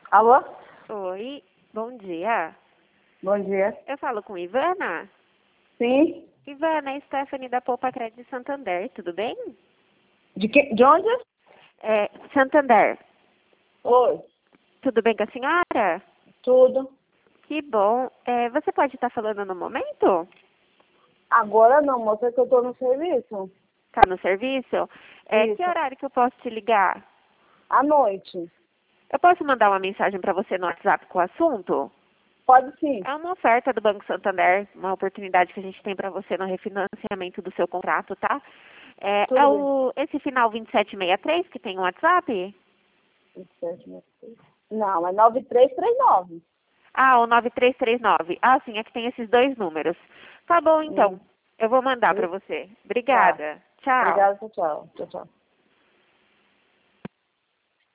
Alô? Oi, bom dia. Bom dia. Eu falo com Ivana? Sim? Ivana, é Stephanie da Poupa Crédito de Santander, tudo bem? De onde? Santander, Oi. tudo bem com a senhora? Tudo. Que bom. Você pode estar falando no momento? Agora não, moça, que eu tô no serviço. Tá no serviço? Que Isso. horário que eu posso te ligar? À noite. Eu posso mandar uma mensagem para você no WhatsApp com o assunto? Pode sim. É uma oferta do Banco Santander, uma oportunidade que a gente tem para você no refinanciamento do seu contrato, tá? Tudo bem. Esse final 2763 que tem o WhatsApp? 27, não, é 9339. Ah, o 9339. Ah, sim, é que tem esses dois números. Tá bom, então. Hum. Eu vou mandar para você. Tá. Obrigada. Tchau. Obrigada, tchau. Tchau, tchau.